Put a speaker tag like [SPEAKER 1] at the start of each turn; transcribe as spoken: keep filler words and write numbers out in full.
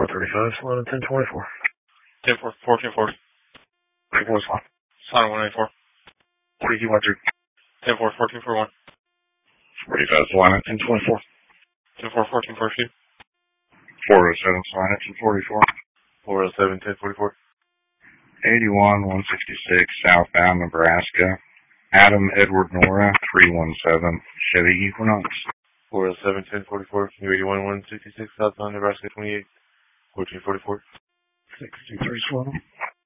[SPEAKER 1] thirty-five, slide ten twenty-four.
[SPEAKER 2] ten four, fourteen four.
[SPEAKER 1] twenty-four slide.
[SPEAKER 2] Slide one ninety-four.
[SPEAKER 1] forty-two one three.
[SPEAKER 2] ten four, fourteen four one.
[SPEAKER 1] forty-five, slide ten twenty-four.
[SPEAKER 2] ten four, fourteen four two.
[SPEAKER 1] four oh seven, slide ten forty-four.
[SPEAKER 2] four oh seven, ten forty-four.
[SPEAKER 1] eighty-one one sixty-six, southbound Nebraska. Adam Edward Nora, three one seven, Chevy Equinox.
[SPEAKER 2] four oh seven, ten forty-four. eighty-one one sixty-six, southbound Nebraska twenty-eight. fourteen forty-four.
[SPEAKER 1] six two three, slide.